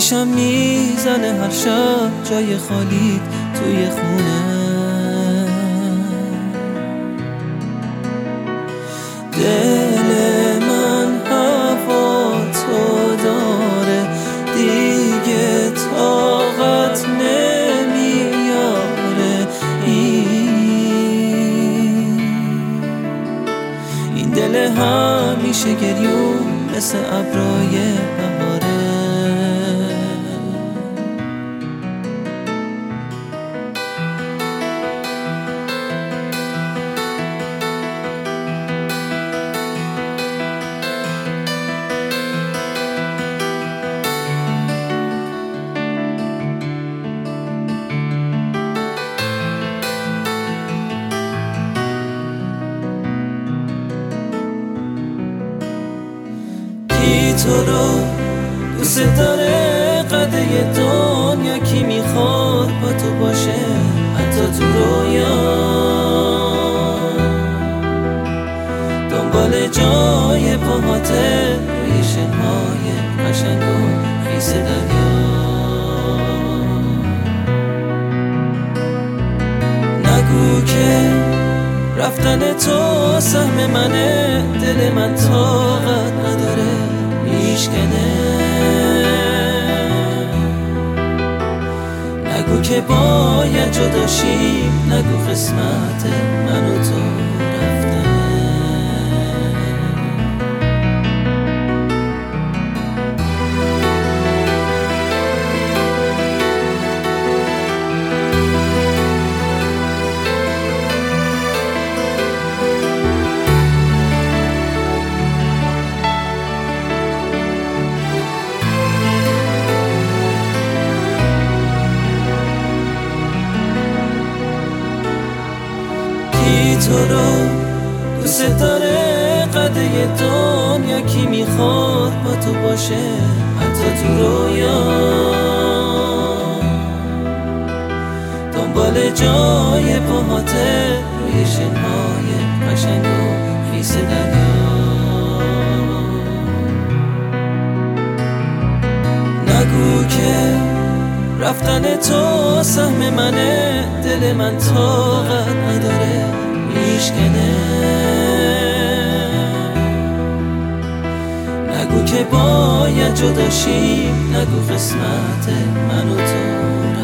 آتیشم میزنه هر شب جای خالیت توی خونه. دل من هوا تو داره دیگه طاقت نمیاره. این دل همیشه گریون مثل ابرای بهاره. کی تو رو دوست داره قده دنیا؟ کی میخواد با تو باشه حتی تو رویا؟ دنبال جای پاهاته روی شنهای قشنگ و خیس دریا. نگو که رفتن تو سهم منه، دل من طاقت نداره میشکنه. نگو که باید جدا شیم، نگو قسمت من و تو رفتنه. تو رو دوست داره قده دنیا؟ کی میخواد با تو باشه حتی تو رویا؟ دنبال جای پاهاته روی شنهای قشنگ و خیس دریا. نگو که رفتن تو سهم منه، دل من طاقت نداره میشکنه. نگو که باید جدا شیم، نگو قسمت من و تو